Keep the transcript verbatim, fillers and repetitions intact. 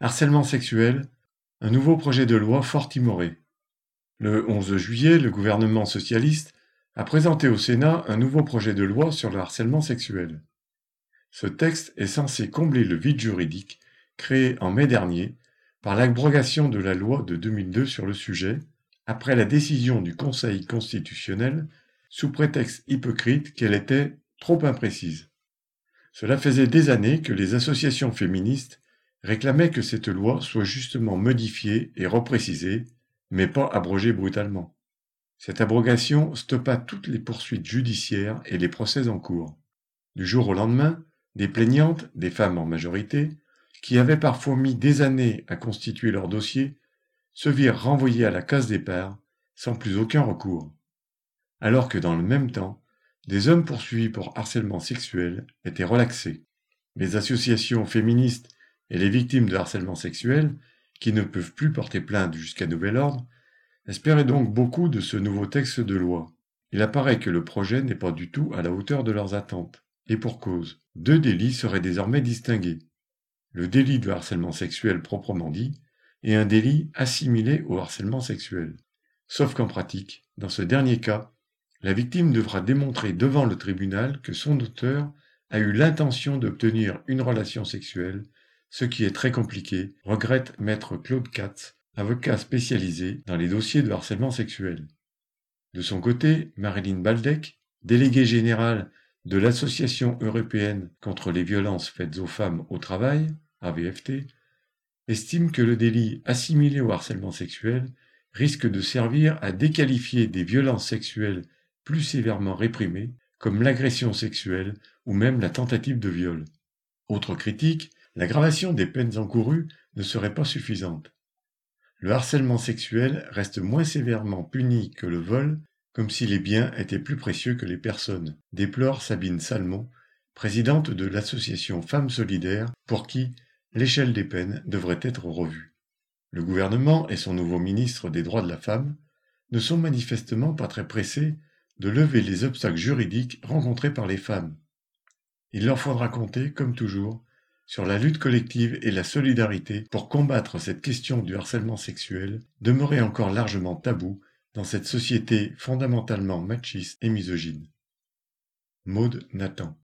Harcèlement sexuel, un nouveau projet de loi fort timoré. Le onze juillet, le gouvernement socialiste a présenté au Sénat un nouveau projet de loi sur le harcèlement sexuel. Ce texte est censé combler le vide juridique créé en mai dernier par l'abrogation de la loi de deux mille deux sur le sujet, après la décision du Conseil constitutionnel sous prétexte hypocrite qu'elle était trop imprécise. Cela faisait des années que les associations féministes réclamaient que cette loi soit justement modifiée et reprécisée, mais pas abrogée brutalement. Cette abrogation stoppa toutes les poursuites judiciaires et les procès en cours. Du jour au lendemain, des plaignantes, des femmes en majorité, qui avaient parfois mis des années à constituer leur dossier, se virent renvoyées à la case départ, sans plus aucun recours. Alors que dans le même temps, des hommes poursuivis pour harcèlement sexuel étaient relaxés. Les associations féministes et les victimes de harcèlement sexuel, qui ne peuvent plus porter plainte jusqu'à nouvel ordre, espéraient donc beaucoup de ce nouveau texte de loi. Il apparaît que le projet n'est pas du tout à la hauteur de leurs attentes. Et pour cause, deux délits seraient désormais distingués. Le délit de harcèlement sexuel proprement dit, et un délit assimilé au harcèlement sexuel. Sauf qu'en pratique, dans ce dernier cas, la victime devra démontrer devant le tribunal que son auteur a eu l'intention d'obtenir une relation sexuelle, ce qui est très compliqué, regrette maître Claude Katz, avocat spécialisé dans les dossiers de harcèlement sexuel. De son côté, Marilyn Baldec, déléguée générale de l'Association européenne contre les violences faites aux femmes au travail, A V F T, estime que le délit assimilé au harcèlement sexuel risque de servir à déqualifier des violences sexuelles plus sévèrement réprimées, comme l'agression sexuelle ou même la tentative de viol. Autre critique, l'aggravation des peines encourues ne serait pas suffisante. Le harcèlement sexuel reste moins sévèrement puni que le vol, comme si les biens étaient plus précieux que les personnes, déplore Sabine Salmon, présidente de l'association Femmes Solidaires, pour qui l'échelle des peines devrait être revue. Le gouvernement et son nouveau ministre des droits de la femme ne sont manifestement pas très pressés de lever les obstacles juridiques rencontrés par les femmes. Il leur faudra compter, comme toujours, sur la lutte collective et la solidarité pour combattre cette question du harcèlement sexuel, demeurée encore largement taboue dans cette société fondamentalement machiste et misogyne. Maude Nathan.